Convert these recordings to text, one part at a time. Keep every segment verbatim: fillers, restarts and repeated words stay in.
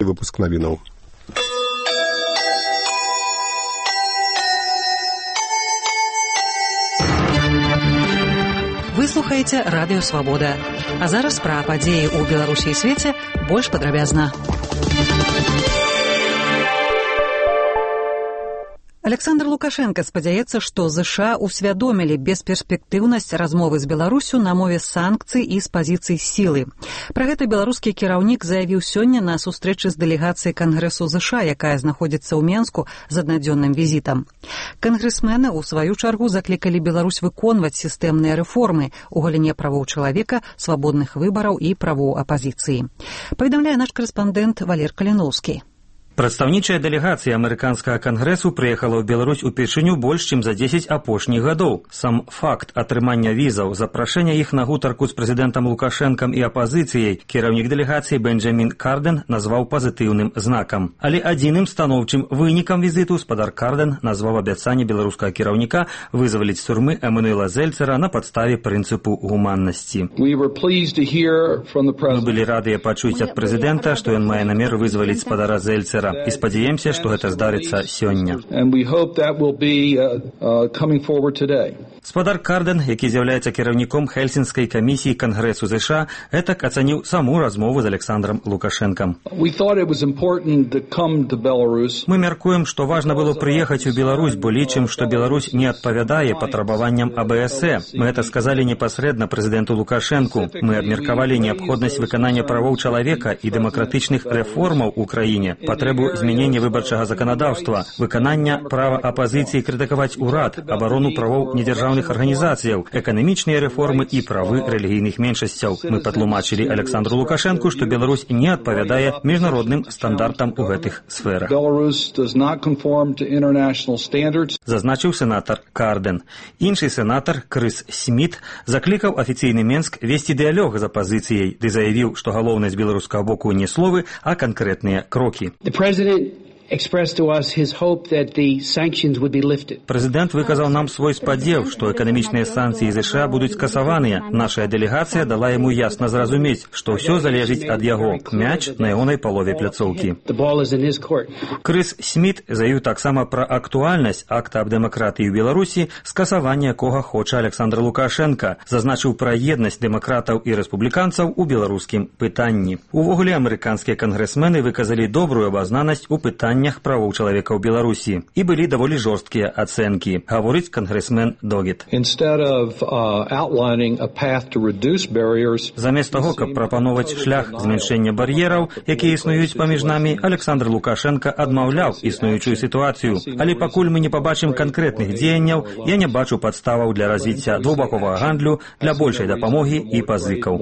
выпуск навінаў. Вы слухаеце радыё Свабода. А зараз пра падзеі ў Беларусі і свеце больш падрабязна. Александр Лукашенко спадзяецца, што ЗША усвядомілі бесперспектыўнасць размовы з Беларусю на мове санкцый і з пазіцый сілы. Пра гэта беларускі кіраўнік заявіў сёння на сустрэчы з дэлегацыяй Кангрэсу ЗША, якая знаходзіцца ў Менску з аднадзённым візітам. Кангрэсмены, у сваю чаргу, заклікалі Беларусь выконваць сістэмныя рэформы ў галіне правоў чалавека, свабодных выбараў і правоў апазіцыі. Паведамляе наш карэспандэнт Валер Каліноўскі. Прадстаўнічая дэлегацыя амерыканскага кангрэсу прыехала ў Беларусь упершыню больш, чым за дзесяць апошніх гадоў. Сам факт атрымання візаў, запрашэння іх на гутарку з прэзідэнтам Лукашэнкам і апазіцыяй кіраўнік дэлегацыі Бенджамін Кардэн назваў пазітыўным знакам. Але адзіным станоўчым вынікам візіту спадар Кардэн назваў абяцанне беларускага кіраўніка вызваліць з турмы Эммануэла Зельцера на падставе прынцыпу гуманнасці. Мы былі радыя пачуць ад прэзідэнта, што ён мае намер вызваліць спадара Зельцера, і спадзяемся, што гэта здарыцца сёння. Спадар Кардэн, які з'яўляецца кіраўніком Хельсінскай камісіі Кангрэсу ЗША, гэтак ацаніў саму размову з Александром Лукашэнкам. Мы мяркуем, што важна было прыехаць у Беларусь, бо лічым, што Беларусь не адпавядае патрабаванням АБСЭ. Мы это сказалі непасрэдна прэзідэнту Лукашэнку. Мы абмеркавалі неабходнасць выканання правоў чалавека і дэмакратычных рэформаў у краіне, патрэбу змянення выбарчага заканадаўства, выканання права апазіцыі крытыкаваць урад, абарону правоў недзяржаўных арганізацыяў, эканамічныя рэформы і правы рэлігійных меншасцяў. Мы патлумачылі Александру Лукашэнку, што Беларусь не адпавядае міжнародным стандартам у гэтых сферах. Зазначыў сенатар Кардэн. Іншы сенатар Крыс Сміт заклікаў афіцыйны Менск весці дыялог з апазіцыяй, ды заявіў, што галоўнае з беларускага боку не словы, а канкрэтныя крокі. Прэзідэнт выказаў нам свой спадзеў, што эканамічныя санкцыі ЗША будуць скасаваныя. Нашая дэлегацыя дала яму ясна зразумець, што ўсё залежыць ад яго. Мяч на ягонай палове пляцоўкі. Крыс Сміт заявіў таксама пра актуальнасць акта аб дэмакратыі ў Беларусі, скасавання якога хоча Александр Лукашенко, зазначыў пра еднасць дэмакратаў і рэспубліканцаў у беларускім пытанні. Увогуле, амерыканскія кангрэсмены выказалі добрую абазнанасць у пытанні правоў чалавека ў Беларусі і былі даволі жорсткія ацэнкі, гаворыць кангрэсмен Догет. Замест таго, каб прапановаць шлях змяншэння бар'ераў, якія існуюць паміж намі, Александр Лукашенко адмаўляў існуючую сітуацыю. Але пакуль мы не пабачым канкрэтных дзеянняў, я не бачу падставаў для развіцця двухбаковага гандлю, для большай дапамогі і пазыкаў.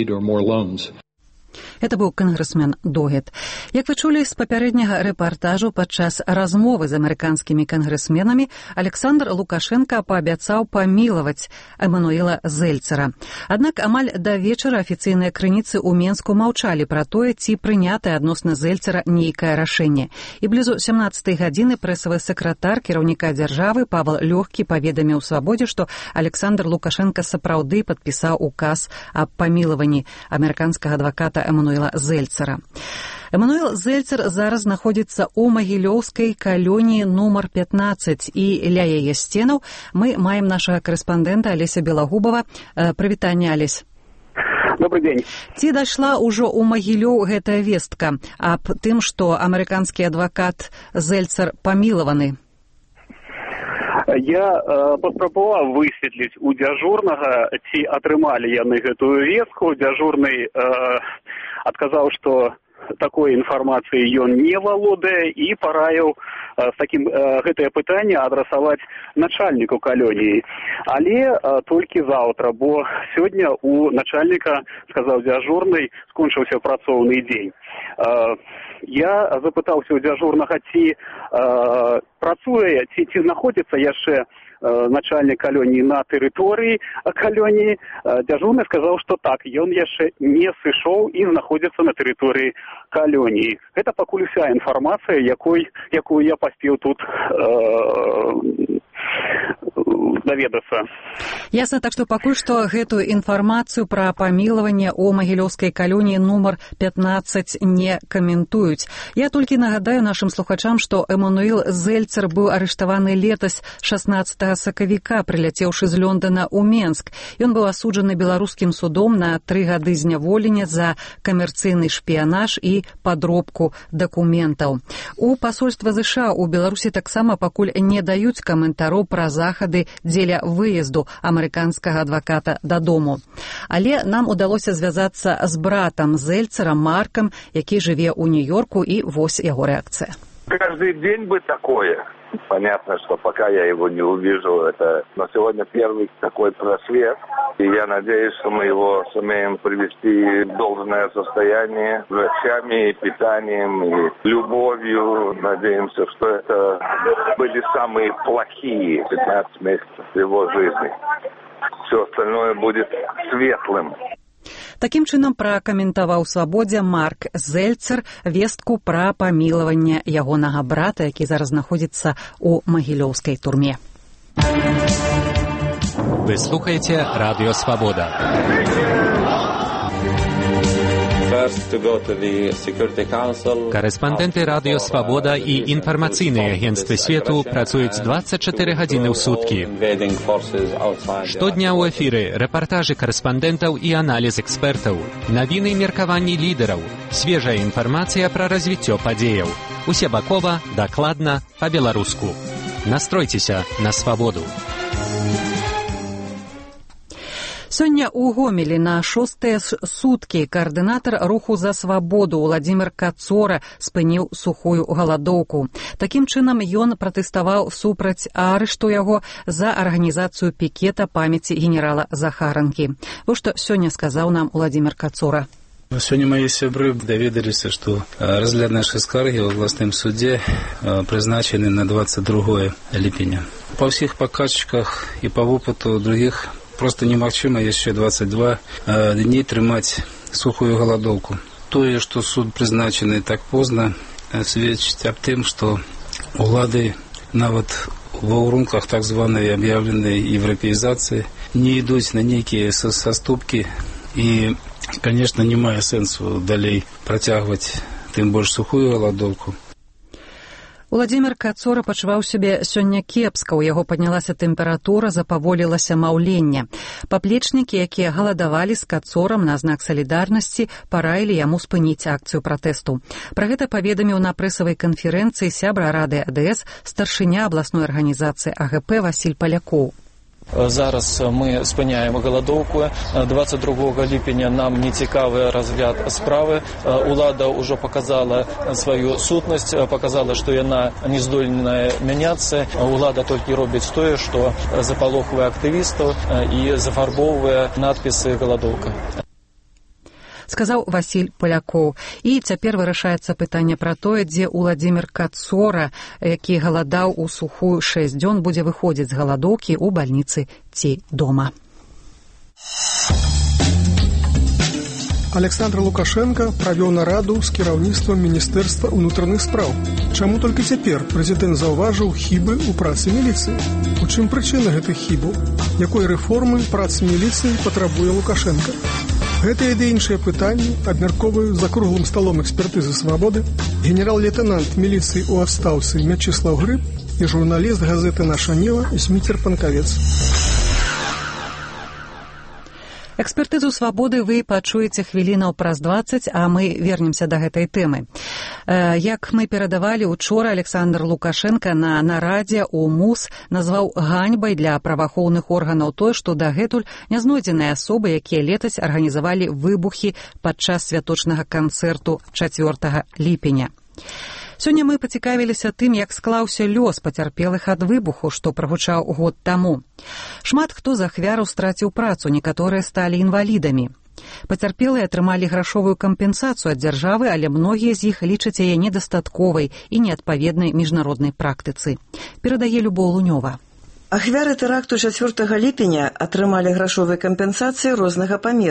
Это быў кангрэсмен Догет. Як вы чулі з папярэдняга рэпартажу, падчас размовы з амерыканскімі кангрэсменамі Александр Лукашенко паабяцаў памілаваць Эммануэла Зельцера. Аднак амаль да вечара афіцыйныя крыніцы ў Менску маўчалі пра тое, ці прынятае адносна Зельцера нейкае рашэнне. І блізу сямнаццатай гадзіны прэсавы сакратар кіраўніка дзяржавы Павел Лёгкі паведаміў Свабодзе, што Александр Лукашенко сапраўды падпісаў указ аб памілаванні амерыканскага адваката Эммануэла Зельцера. Эммануэл Зельцер зараз знаходзіцца ў магілёўскай калоніі нумар пятнаццаць, і ля яе сценаў мы маем нашага карэспандэнта Алеся Белагубова. Прывітанне, Алесь. Добрый день. Ці дайшла ўжо ў Магілёў гэтая вестка аб тым, што амерыканскі адвакат Зельцер памілаваны? Я э, паспрабаваў высветліць у дзяжурнага, ці атрымалі яны гэтую вестку. Дзяжурны э, адказаў, што такой інфармацыі ён не валодае, і параіў э, з такім э, гэтае пытанне адрасаваць начальніку калоніі. Але э, толькі заўтра, бо сёння у начальніка, сказаў дзяжурны, скончыўся працоўны дзень. Э, я запытаўся у дзяжурнага, ці э, працуе, ці, ці знаходзіцца яшчэ э, начальнік калоніі на тэрыторыі калоніі. Э, дзяжурны сказаў, што так, ён яшчэ не сышоў і знаходзіцца на тэрыторыі калоніі. Гэта пакуль уся інфармацыя, якой, якую я паспеў тут э, даведацца. Ясна, так што пакуль што гэтую інфармацыю пра памілаванне ў магілёўскай калоніі нумар пятнаццаць не каментуюць. Я толькі нагадаю нашым слухачам, што Эммануил Зельцер быў арыштаваны летась шаснаццатага сакавіка, прыляцеўшы з Лондона ў Менск. Ён быў асуджаны беларускім судом на тры гады зняволення за камерцыйны шпіянаж і падробку дакументаў. У пасольства ЗША ў Беларусі таксама пакуль не даюць каментароў пра захады дзеля выезду амерыканскага адваката дадому. Але нам удалося звязацца з братам Зельцера, Марком, які жыве ў Нью-Йорку, і вось яго рэакцыя. Каждый день бы такое. Понятно, что пока я его не увижу, это... Но сегодня первый такой просвет, и я надеюсь, что мы его сумеем привести в должное состояние врачами, и питанием, и любовью. Надеемся, что это были самые плохие пятнадцать месяцев его жизни. Все остальное будет светлым. Такім чынам пракаментаваў «Свабодзе» Марк Зельцер вестку пра памілаванне ягонага брата, які зараз знаходзіцца ў магілёўскай турме. Вы слухаеце Радыё Свабода. Карэспандэнты Радыё Свабода і інфармацыйныя агенцтвы свету працуюць дваццаць чатыры гадзіны ў суткі. Штодня ў эфіры рэпартажы карэспандэнтаў і аналіз экспертаў, навіны і меркаванні лідараў, свежая інфармацыя пра развіццё падзеяў. Усебакова, дакладна, па-беларуску. Настройцеся на свабоду. Сёння ў Гомелі на шостыя суткі каардынатар руху за свабоду Уладзімір Кацора спыніў сухую галадоўку. Такім чынам ён пратэставаў супраць арышту яго за арганізацыю пікета памяці генерала Захаранкі. Вось што сёння сказаў нам Уладзімір Кацора. Сёння мои сябры даведаліся, што разгляд нашай скаргі ў абласным судзе прызначаны на двадцать другое ліпеня. Па ўсіх паказчыках і па вопыту других просто немагчыма яшчэ двадцать два дні трымаць сухую галадоўку. Тое, што суд прызначаны так позна, сведчыць аб тым, што улады нават ва ўрунках так званай аб'яўленай еўрапеізацыі не ідуць на нейкія саступкі і, конечно, не мае сэнсу далей працягваць тым больш сухую галадоўку. Уладзімір Кацора пачуваў сябе сёння кепска, у яго паднялася тэмпература, запаволілася маўленне. Паплечнікі, якія галадавалі з Кацорам на знак салідарнасці, параілі яму спыніць акцыю пратэсту. Пра гэта паведаміў на прэсавай канферэнцыі сябра Рады АДС старшыня абласной арганізацыі АГП Васіль Палякоў. Зараз мы спыняем галадоўку. двадцать другого ліпеня нам не цікавы разгляд справы. Улада ўжо показала сваю сутнасць, показала, што яна не здольная мяняцца. Улада толькі робіць тое, што запалохвае актывістаў і зафарбоўвае надпісы «Галадоўка». Сказаў Васіль Палякоў. І цяпер вырашаецца пытанне пра тое, дзе Уладзімір Кацора, які галадаў у сухую шэсць дзён, будзе выходзіць з галадоўкі ў бальніцы ці дома. Александр Лукашенко правёў нараду з кіраўніцтвам Міністэрства ўнутраных спраў. Чаму толькі цяпер прэзідэнт заўважыў хібы ў працы міліцыі? У чым прычына гэтых хібаў? Якой рэформы працы міліцыі патрабуе Лукашенко? Гэтыя ды іншыя пытанні абмяркоўваюць за круглым сталом экспертызы «Свабоды» генерал-лейтенант міліцыі ў адстаўцы Мячыслаў Грыб і журналіст газеты «Наша Нева» Зміцер Панкавец. Экспертызу «Свабоды» вы пачуеце хвілінаў праз дваццаць, а мы вернемся да гэтай тэмы. Як мы перадавалі учора, Александр Лукашенко на нарадзе ў МУС назваў ганьбай для праваахоўных органаў тое, што дагэтуль не знойдзеныя асобы, якія летась арганізавалі выбухі падчас святочнага канцэрту чацвёртага ліпеня. Сёння мы пацікавіліся тым, як склаўся лёс пацярпелых ад выбуху, што прагучаў год таму. Шмат хто з ахвяраў страціў працу, некаторыя сталі інвалідамі. Пацярпелыя атрымалі грашовую кампенсацыю ад дзяржавы, але многія з іх лічаць яе недастатковай і неадпаведнай міжнароднай практыцы. Перадае Любоў Лунёва. Ахвяры тэракту чацвёртага ліпеня атрымалі грашовыя кампенсацыі рознага памеру.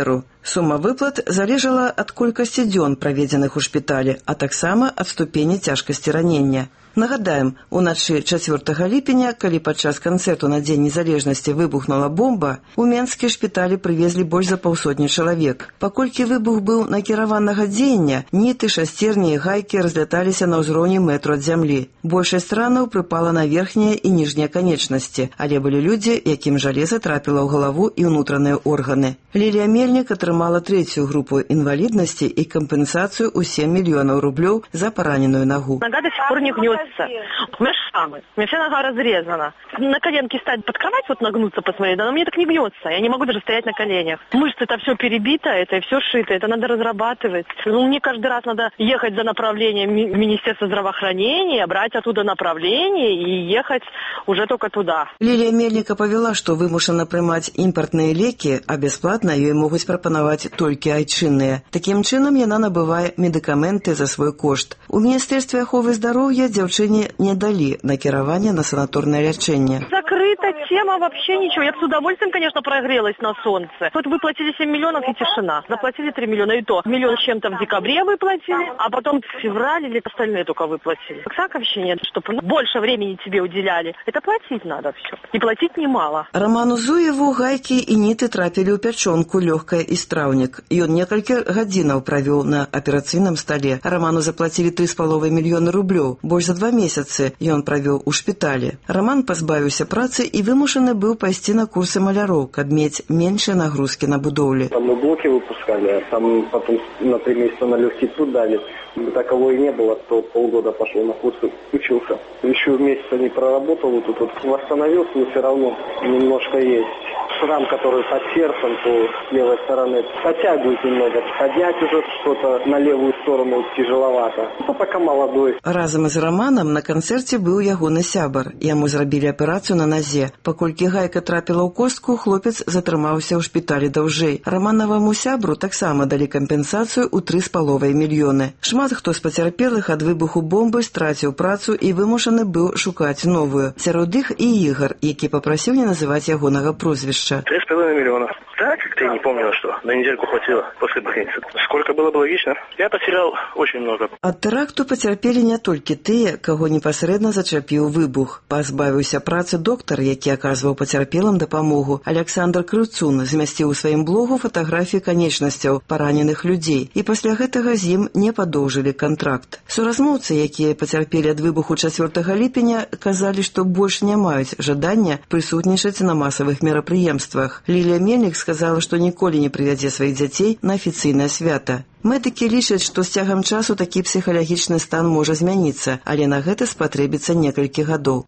Сума выплат залежала ад колькасці дзён, праведзеных у шпіталі, а таксама ад ступені цяжкасці ранення. Нагадаем, уначы чацвёртага ліпеня, калі падчас канцэрту на Дзень незалежнасці выбухнула бомба, у менскія шпіталі прывезлі больш за паўсотні чалавек. Паколькі выбух быў накіраванага дзеяння, ніты, шасцерні і гайкі разляталіся на ўзроўні мэтру ад зямлі. Большасць ранаў прыпала на верхнія і ніжнія канечнасці, але былі людзі, якім жалеза трапіла ў галаву і ўнутраныя органы. Лілія Мельнік атрымала трэцюю групу інваліднасці і кампенсацыю ў сем мільёнаў рублёў за параненую нагу. Нога до сих пор не гнется. У меня шрамы. У меня вся нога разрезана. На коленке стать под кровать, вот нагнуться, посмотреть, да, но мне так не гнется. Я не могу даже стоять на коленях. Мышцы это все перебито, это все шито, это надо разрабатывать. Ну, мне каждый раз надо ехать за направлением в Министерство здравоохранения, брать оттуда направление и ехать уже только туда. Лілія Мельнік павяла, што вымушана прымаць імпартныя лекі, а бясплатна ёй могуць прапанаваць толькі айчынныя. Такім чынам яна набывае медыкаменты за свой кошт. У Міністэрстве аховы здароўя дзяўчыне не далі накіравання на санаторнае лячэнне. Закрыта тема, вообще ничего. Я бы с удовольствием, конечно, прогрелась на солнце. Вот выплатили семь миллионов и тишина. Заплатили три миллиона и то. Миллион с чем-то в декабре выплатили, а потом в феврале или остальные только выплатили. Так вообще нет, чтобы больше времени тебе уделяли. Это платить надо все. И платить немало. Роману Зуеву гайкі і ніты трапілі ў пячонку, лёгкая і страўнік. Ён некалькі гадзінаў правёў на аперацыйным стале. Роману заплатили три с половиной мільёны рублёў. Больш за два месяцы ён правёў у шпіталі. Роман пазбавіўся працы і вымушаны быў пайсці на курсы маляроў, каб мець меншыя нагрузкі на будоўлі. Там мы блоки выпускали, а там потом на три месяца на легкий труд дали. Такового и не было, то полгода пошел на курсы, учился. Еще месяца не проработал, вот тут вот восстановился, но все равно немножко есть. Шрам, который под сердцем, то с левой стороны подтягивает немного. Поднять уже что-то на левую сторону тяжеловато. Ну, пока молодой. Разом з Романом на канцэрце быў ягоны сябар. Яму зрабілі аперацыю на назе. Паколькі гайка трапіла ў костку, хлопец затрымаўся ў шпіталі даўжэй. Романаваму сябру таксама далі кампенсацыю ў тры з паловай мільёны. Шмат хто з пацярпелых ад выбуху бомбы страціў працу і вымушаны быў шукаць новую. Сярод іх і Ігар, які папрасіў не называць ягонага прозвішча. Три с половиной миллиона. Так, как-то я не помню, что. На недельку хватило после больницы. Сколько было бы логично? Я потерял очень много. Ад тэракту пацярпелі не толькі тыя, каго непасрэдна зачапіў выбух. Пазбавіўся працы доктар, які аказваў пацярпелым дапамогу. Александр Крыцун змясціў у сваім блогу фатаграфіі канечнасцяў параненых людзей, і пасля гэтага з ім не падоўжылі кантракт. Суразмоўцы, якія пацярпелі ад выбуху чацвёртага ліпеня, казалі, што больш не маюць жадання прысутнічаць на масавых мерапрыемствах. Лілія Мельнік сказала, што ніколі не прывядзе сваіх дзяцей на афіцыйнае свята. Медыкі лічаць, што з цягам часу такі псіхалагічны стан можа змяніцца, але на гэта спатрэбіцца некалькі гадоў.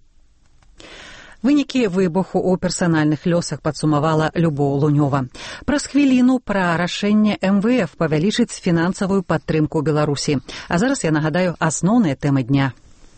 Вынікі выбуху ў персанальных лёсах падсумавала Любоў Лунёва. Праз хвіліну пра рашэнне эм вэ эф павялічыць фінансавую падтрымку Беларусі. А зараз я нагадаю асноўныя тэмы дня.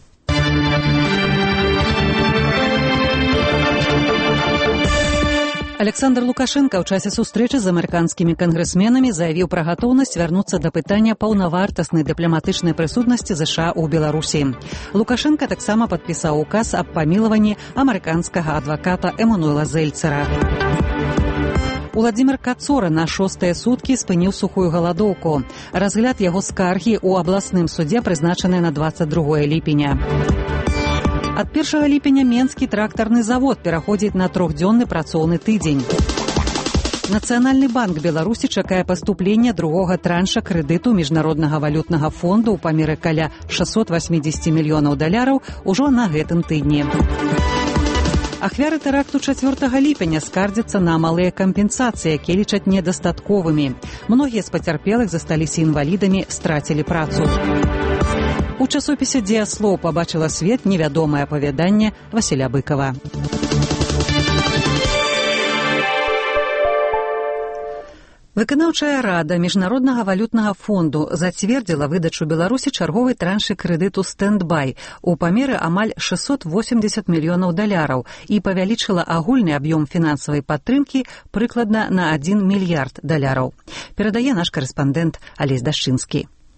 Александр Лукашенко ў часе сустрэчы з амерыканскімі кангрэсменамі заявіў пра гатоўнасць вярнуцца да пытання паўнавартаснай дыпламатычнай прысутнасці ЗША ў Беларусі. Лукашенко таксама падпісаў указ аб памілаванні амерыканскага адваката Эмануэла Зельцера. Уладзімір Кацора на шостыя суткі спыніў сухую галадоўку. Разгляд яго скаргі ў абласным судзе прызначаны на дваццаць другое ліпеня. Ад першага ліпеня Менскі трактарны завод пераходзіць на трохдзённы працоўны тыдзень. Нацыянальны банк Беларусі чакае паступлення другога транша крэдыту Міжнароднага валютнага фонду ў памеры каля шэсцьсот васьмідзесят мільёнаў даляраў ужо на гэтым тыдні. Ахвяры тэракту чацвёртага ліпеня скардзяцца на малыя кампенсацыі, якія лічаць недастатковымі. Многія з пацярпелых засталіся інвалідамі, страцілі працу. У часопісе «Дзеяслоў» пабачыла свет невядомае апавяданне Васіля Быкава. Выканаўчая рада Міжнароднага валютнага фонду зацвердзіла выдачу Беларусі чарговай траншы крэдыту «Стэндбай» у памеры амаль шэсцьсот восемьдесят мільёнаў даляраў і павялічыла агульны аб'ём фінансавай падтрымкі прыкладна на адзін мільярд даляраў. Перадае наш карэспандэнт Алесь Дашчынскі.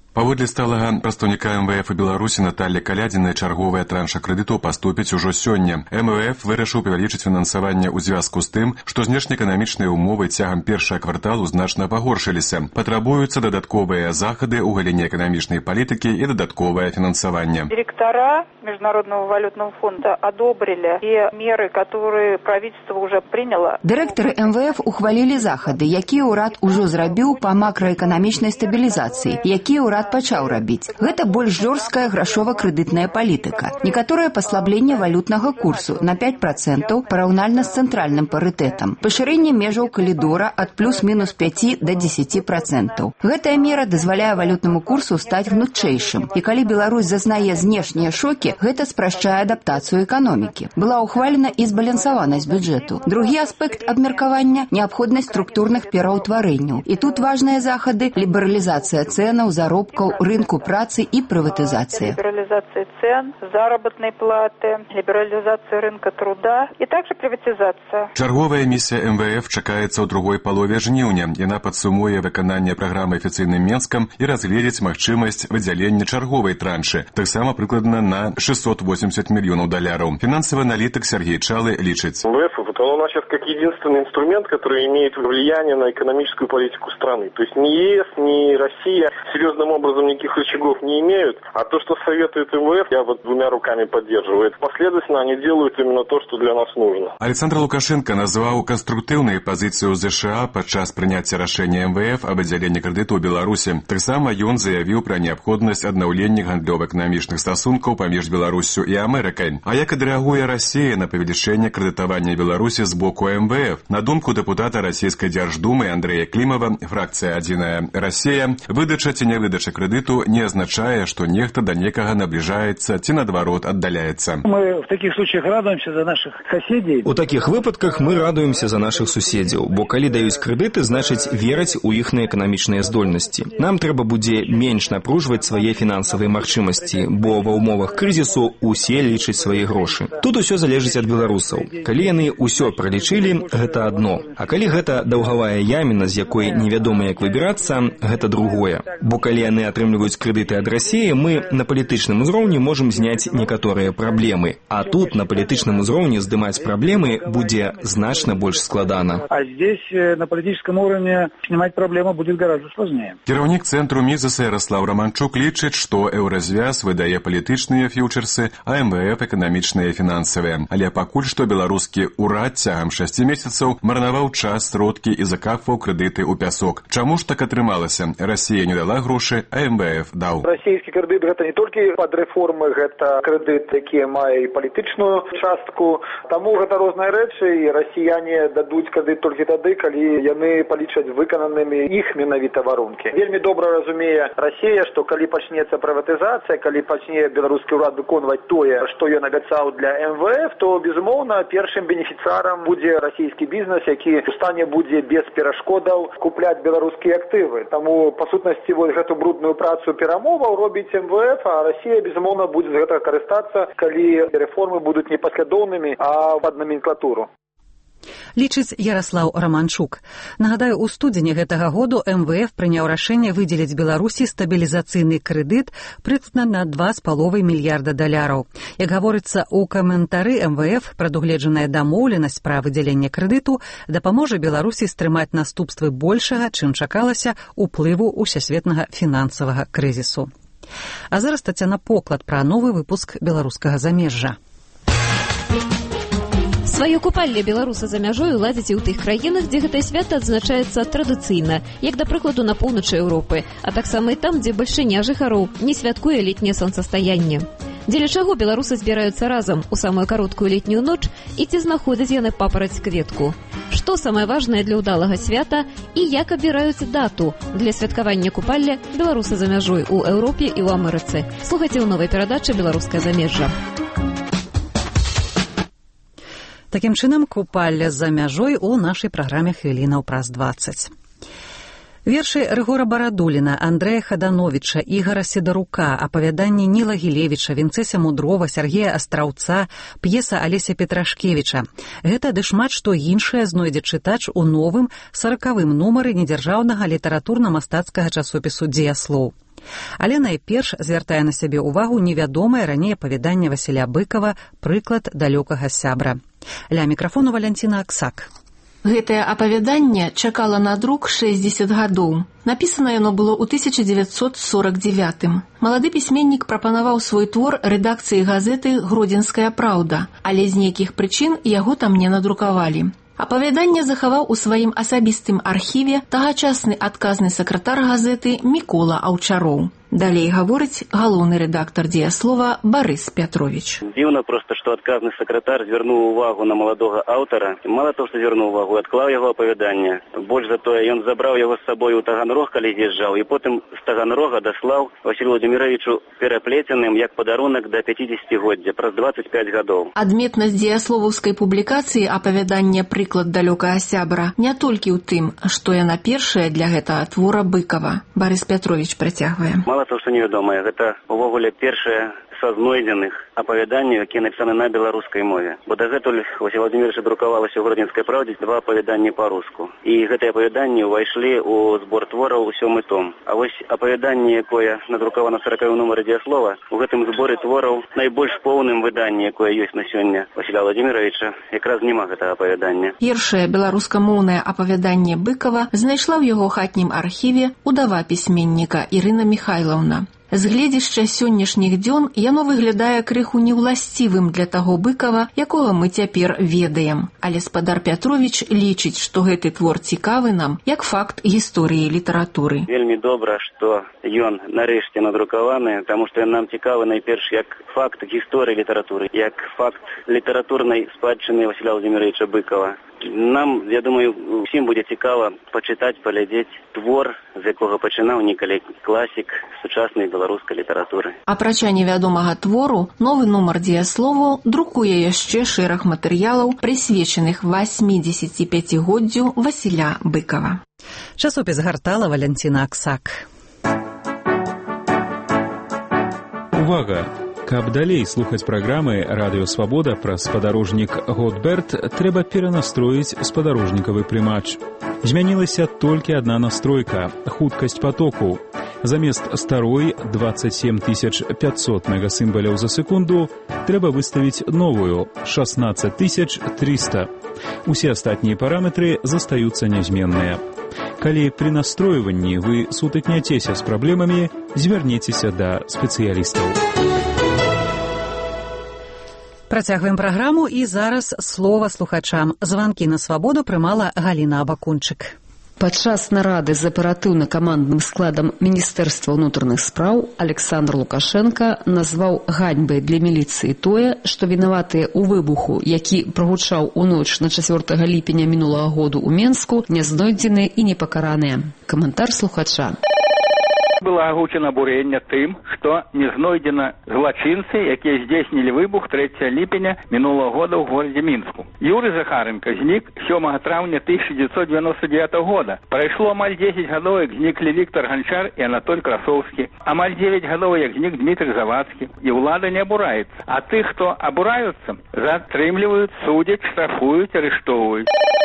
Паводле сталага прадстаўніка эм вэ эф у Беларусі Натальі Калядзінай чарговая транша крэдытаў паступіць ужо сёння. эм вэ эф вырашыў павялічыць фінансаванне ў звязку з тым, што знешнеэканамічныя ўмовы цягам першага кварталу значна пагоршыліся. Патрабуюцца дадатковыя захады ў галіне эканамічнай палітыкі і дадатковае фінансаванне. Директора Международного валютного фонда одобрили те меры, которые правительство уже приняло. Дырэктары эм вэ эф ухвалілі захады, якія ўрад ужо зрабіў па макраэканамічнай стабілізацыі, якія ўрад пачаў рабіць. Гэта больш жорсткая грашова-крэдытная палітыка. Некаторае паслабленне валютнага курсу на пять процентаў параўнальна з цэнтральным парытэтам. Пашырэнне межаў калідора ад плюс-мінус пяти да дзесяці процентаў. Гэтая мера дазваляе валютнаму курсу стаць гнутчэйшым. І калі Беларусь зазнае знешнія шокі, гэта спрашчае адаптацыю эканомікі. Была ухвалена і збалансаванасць бюджэту. Другі аспект абмеркавання – неабходнасць структурных пераўтварэнняў. І тут важныя захады – лібералізацыя цэнаў, заробкаў, рынку працы и приватизации. Либерализация цен, заработной платы, либерализация рынка труда и также приватизация. Чарговая миссия эм вэ эф чакаецца ў другой палове жніўня. Яна падсумуе выкананне праграмы афіцыйным Менскам і разгледзець магчымасць выдзялення чарговай траншы, таксама прыкладна на шестьсот восемьдесят миллионов долларов. Финансовый аналитик Сергей Чалы лічыць. эм вэ эф вот он у нас сейчас как единственный инструмент, который имеет влияние на экономическую политику страны. То есть ни ЕС, ни Россия серьезным образом никаких рычагов не имеют, а то, что советует эм вэ эф, я вот двумя руками поддерживаю. Последовательно они делают именно то, что для нас нужно. Александр Лукашенко назваў канструктыўнай пазіцыю ЗША падчас прыняцця рашэння эм вэ эф аб аддзяленні крэдыту ў Беларусі. Таксама ён заявіў пра неабходнасць аднаўлення гандлёва-эканамічных стасункаў паміж Беларуссю і Амерыкай. А як адрэагуе Расія на павелічэнне крэдытавання Беларусі з боку эм вэ эф? На думку дэпутата расійскай дзярждумы Андрэя Клімава, фракцыя «Адзіная Расія», выдача ці нявыдача крэдыту не означае, што нехта да некага набліжаецца ці, наадварот, аддаляецца. Мы в таких случаях радуемся за наших соседей. У такіх выпадках мы радуемся за наших суседзяў, бо калі даюць крэдыты, значыць вераць у іхныя эканамічныя здольнасці. Нам трэба будзе менш напружваць свае фінансавыя магчымасці, бо ва ўмовах крызісу усе лічаць свае грошы. Тут усё залежыць ад беларусаў. Калі яны ўсё пралічылі, гэта адно. А калі гэта даўгавая яміна, з якой невядома як выбірацца, гэта другое. Бо калі яны атрымліваюць крэдыты ад Расіі, мы на палітычным узроўні можам зняць некаторыя праблемы. А тут на палітычным узроўні здымаць праблемы будзе значна больш складана. А здесь на политическом уровне снимать проблему будет гораздо сложнее. Кіраўнік цэнтру Мізаса Ярослав Романчук лічыць, што еўразвяз выдае палітычныя фьючерсы, а эм вэ эф эканамічныя і фінансавыя. Але пакуль што беларускі ўрад цягам шасці месяцаў марнаваў час, сродкі і закапваў крэдыты ў пясок. Чаму ж так атрымалася? Расія не дала грошы, а эм вэ эф даў. Расійскі крэдыт гэта не толькі пад рэформы, гэта крэдыт, які мае і палітычную частку. Таму гэта розныя рэчы, і расіяне дадуць крэдыт толькі тады, калі яны палічаць выкананымі іх менавіта варункі. Вельмі добра разумее Расія, што калі пачнецца прыватызацыя, калі пачне беларускі ўрад выконваць тое, што ён абяцаў для эм вэ эф, то, безумоўна, першым бенефіцыарам будзе расійскі бізнес, які у стане будзе без перашкодаў купляць беларускія актывы. Таму, па сутнасці, вось гэту брудную працу перамоваў робіць эм вэ эф, а Расія, безумоўна, будзе з гэтага карыстацца, калі рэформы будуць не паслядоўнымі, а пад наменклатуру. Лічыць Ярослаў Романчук. Нагадаю, у студзені гэтага году эм вэ эф прыняў рашэнне выдзеліць Беларусі стабілізацыйны крэдыт прыкладна на два з паловай мільярда даляраў. Як гаворыцца ў каментары эм вэ эф, прадугледжаная дамоўленасць пра выдзяленне крэдыту дапаможа Беларусі стрымаць наступствы большага, чым чакалася, уплыву усесветнага фінансавага крызісу. А зараз Тацяна Поклад пра новы выпуск беларускага замежжа. Сваё купалле беларусы за мяжой ладзяць і ў тых краінах, дзе гэтае свята адзначаецца традыцыйна, як, да прыкладу, на поўначы Еўропы, а таксама і там, дзе бальшыня жыхароў не святкуе летняе сонцастаянне. Дзеля чаго беларусы збіраюцца разам у самую кароткую летнюю ноч і ці знаходзяць яны папараць кветку? Што самае важнае для ўдалага свята і як абіраюць дату для святкавання купалля беларусы за мяжой у Еўропе і ў Амерыцы? Слухайце ў новай перадачы «Беларускае замежжа». Такім чынам, купалля за мяжой у нашай праграме «Хвілінаў праз дваццаць». Вершы Рыгора Барадуліна, Андрэя Хадановіча, Ігара Сідарука, апавяданні Ніла Гілевіча, Вінцэся Мудрова, Сергея Астраўца, п'еса Алеся Петрашкевіча. Гэта ды шмат што іншае знойдзе чытач у новым саракавым нумары недзяржаўнага літаратурна-мастацкага часопісу «Дзеяслоў». Але найперш звяртае на сябе ўвагу невядомае раней апавяданне Васіля Быкава «Прыклад далёкага сябра». Ля мікрафону Валянціна Аксак. Гэтае апавяданне чакала на друк шэсцьдзесят гадоў. Напісана яно было ў тысяча дзевяцьсот сорак дзевятым. Малады пісьменнік прапанаваў свой твор рэдакцыі газеты «Гродзенская праўда», але з нейкіх прычын яго там не надрукавалі. Апавяданне захаваў у сваім асабістым архіве тагачасны адказны сакратар газеты Мікола Аўчароў. Далей гаворыць галоўны рэдактар «Дзеяслова» Барыс Пятрович. Дзіўна проста, што адказны сакратар звярнуў увагу на маладога аўтара. Мала того, што звярнуў увагу, адклаў яго апавяданне. Больш за тое, ён забраў яго з сабою ў Таганрог, калі з'язджаў, і потым з Таганрога даслаў Васілю Владимировичу пераплеценым як падарунак да пяцідзесяцігоддзя, праз дваццаць пяць гадоў. Адметнасць дзеясловаўскай публікацыі апавядання «Прыклад далёкага сябра» не толькі ў тым, што яна першая для гэтага твора Быкава. Барыс Пятрович працягвае. Мало того, што невядомае, гэта увогуле першае са знойдзеных апавяданняў, якія напісаны на беларускай мове. Бо дагэтуль Васіль Владимирович друкавалася ў «Гродзенскай праўдзе» два апавяданні па-руску. І гэтыя апавяданні ўвайшлі ў збор твораў у сёмы том. А вось апавяданне, якое надрукавана ў саракавым нумары «Дзеяслова», у гэтым зборы твораў найбольш поўным выданні, якое ёсць на сёння Васіля Владимировича, якраз няма гэтага апавядання. Першае беларускамоўнае апавяданне Быкава знайшла ў яго хатнім архіве удава пісьменніка Ірына Міхайлаўна. З гледзішча сённяшніх дзён яно выглядае крыху неўласцівым для таго Быкава, якога мы цяпер ведаем. Але спадар Пятрович лічыць, што гэты твор цікавы нам як факт гісторыі літаратуры. Вельмі добра, што ён нарэшце надрукаваны, таму што ён нам цікавы найперш як факт гісторыі літаратуры, як факт літаратурнай спадчыны Васіля Владимировича Быкава. Нам, я думаю, усім будзе цікава пачытаць, паглядзець твор, з якога пачынаў некалі класік сучаснай беларускай літаратуры. Апрача невядомага твору, новы нумар «Дзеяслову» друкуе яшчэ шэраг матэрыялаў, прысвечаных васьмідзесяціпяцігоддзю Васіля Быкава. Часопіс гартала Валянціна Аксак. Увага! Каб далей слухаць праграмы «Радыё Свабода» пра спадарожнік «Готберт», трэба перанастроіць спадарожнікавы прымач. Змянілася толькі адна настройка – хуткасць патоку. Замест старой двадцать семь тысяч пятьсот мегасімбаляў за секунду трэба выставіць новую – шестнадцать тысяч триста. Усе астатнія параметры застаюцца нязменныя. Калі пры настройванні вы сутыкняцеся з праблемамі, звярніцеся да спецыялістаў. Працягваем праграму і зараз слова слухачам. Званкі на свабоду прымала Галіна Абакунчык. Падчас нарады з аператыўна-камандным складам Міністэрства ўнутраных спраў Александр Лукашенка назваў ганьбай для міліцыі тое, што вінаватыя ў выбуху, які прагучаў у ноч на чацвёртага ліпеня мінулага году ў Менску, не знойдзеныя і не пакараныя. Каментар слухача. Было агучана абурэнне тым, што не знойдзена злачынцы, якія здзейснілі выбух трэцяга ліпеня мінулага года ў горадзе Мінску. Юрый Захаренко знік сёмага траўня тысяча дзевяцьсот девяносто девятого года. Прайшло амаль дзесяць гадоў, як зніклі Віктор Ганчар і Анатоль Красоўскі. Амаль дзевяць гадоў, як знік Дмітрий Завадскі. І ўлада не абураецца. А тых, хто абураюцца, затрымліваюць, судзяць, штрафуюць, арыштоўваюць.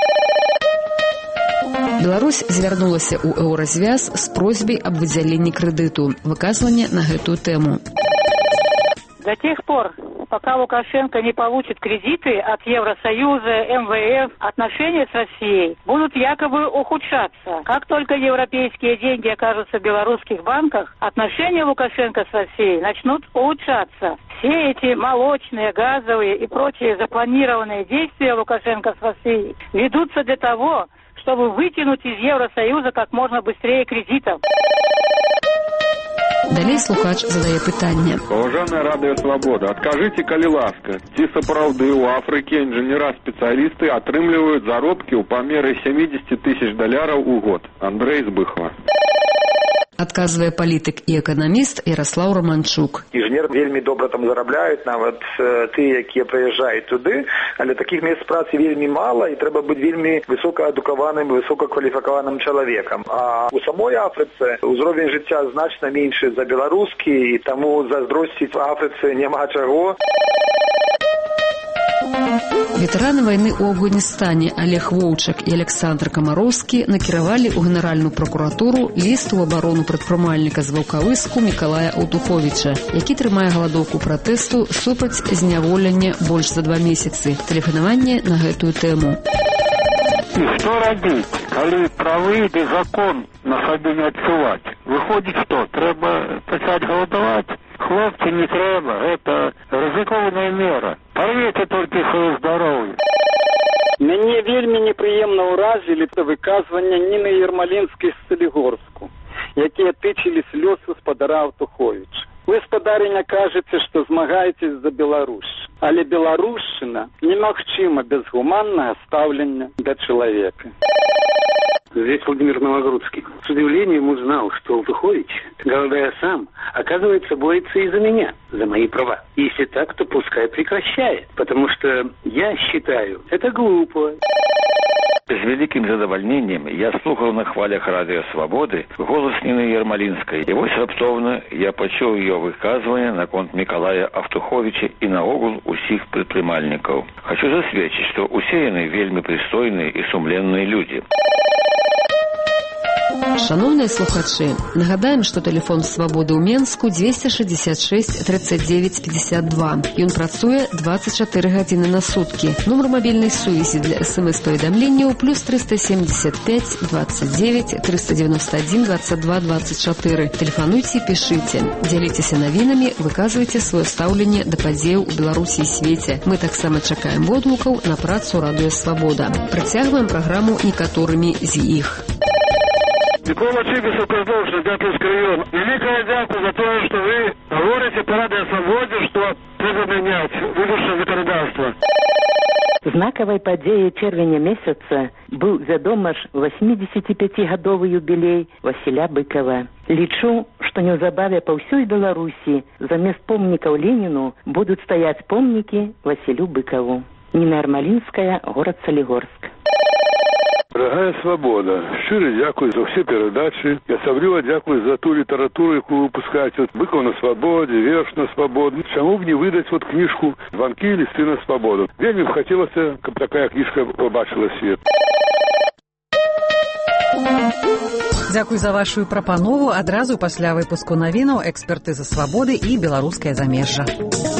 Беларусь звярнулася ў Еўразвяз з просьбай аб выдзяленні крэдыту. Выказванне на гэтую тэму. До тех пор, пока Лукашенко не получит кредиты от Евросоюза, эм вэ эф, отношения с Россией будут якобы ухудшаться. Как только европейские деньги окажутся в белорусских банках, отношения Лукашенко с Россией начнут улучшаться. Все эти молочные, газовые и прочие запланированные действия Лукашенко с Россией ведутся для того, чтобы вытянуть из Евросоюза как можно быстрее кредитов. Далей слухач задае пытанне. Паважаная Радыё Свабода, адкажыце, калі ласка, ці сапраўды ў Афрыке інжынера-спецыялісты атрымліваюць заробкі ў памеры семьдесят тысяч даляраў у год? Андрей з Быхова. Адказвае палітык і эканаміст Ярослаў Романчук. Інжынер вельмі добра там зарабляюць, нават тыя, якія прыязджаюць туды, але такіх месц працы вельмі мала і трэба быць вельмі высокаадукаваным, высокакваліфікаваным чалавекам. А у самой Афрыцы ўзровень жыцця значна меншы за беларускі, і таму зайздросціць Афрыцы няма чаго. Ветэраны вайны ў Афганістане Олег Воўчак і Александр Камароўскі накіравалі ў генеральную прокуратуру ліст у абарону прадпрымальніка з Ваўкавыску Мікалая Аўтуховіча, які трымае галадоўку пратэсту супраць зняволення больш за два месяцы. Тэлефанаванне на гэтую тэму. І што рабіць, калі правы ды закон на сабе не адчуваць? Выходзіць, што трэба пачаць галадаваць? Хлопцы, не трэба, гэта рызыкоўная мера. Парвеце толькі сваё здароўе. Мяне вельмі непрыемна ўразілі выказвання Ніны Ермалінскай з Салігорску, якія тычыліся лёсу спадара Аўтуховіча. Вы, спадарыня, кажаце, што змагаецесь за Беларусь, але беларушчына немагчыма без гуманнага стаўлення да чалавека. Здесь Владимир Новогрудский. С удивлением узнал, что Алтухович, голодая сам, оказывается, борется и за меня, за мои права. Если так, то пускай прекращает, потому что я считаю, это глупо. З вялікім задавальненнем я слухаў на хвалях радыё Свабоды голас Ніны Ермалінскай. І вось раптоўна я пачуў ее выказванне наконт Мікалая Аўтуховіча і наогул усіх прадпрымальнікаў. Хачу засведчыць, што усе яны вельмі прыстойныя і сумленныя людзі. Шановныя слухачы, нагадаем, што тэлефон Свабоды ў Менску дзвесце шэсцьдзесят шэсць тридцать девять пятьдесят два. Ён працуе двадцать чатыры гадзіны на суткі. Нумар мабільнай сувязі для смс-паведамленняў плюс триста семьдесят пять двадцать девять триста девяносто один двадцать два двадцать четыре. Тэлефануйце і пішыце. Дзяліцеся навінамі, выказвайце сваё стаўленне да падзеяў у Беларусі і свеце. Мы таксама чакаем водгукаў на працу радыё Свабода. Працягваем праграму некаторымі з іх. Микола Чибисов, Козловщина, Дятловский район. Великое дякую за то, что вы говорите по радио Свободе, что треба менять выборчае законодательство. Знакавай падзеяй чэрвеня месяца быў, вядома ж, восьмидесятипятигадовы юбілей Васіля Быкова. Лічу, што неўзабаве па ўсёй Беларусі замест помнікаў Леніну будуць стаяць помнікі Васілю Быкову. Ніна Ермалінская, горад Салігорск. Дорогая Свобода, щиро дякую за все передачи. Я особливо дякую за ту литературу, яку вы выпускаете. Быков на свободе, Верш на свободу. Чому б не видати от книжку «Звонки і листи на свободу». Вельми б хотілося, щоб така книжка побачила світ. Дзякуй за вашу прапанову. Адразу пасля выпуску навінаў экспертыза свабоды і беларускае замежжа.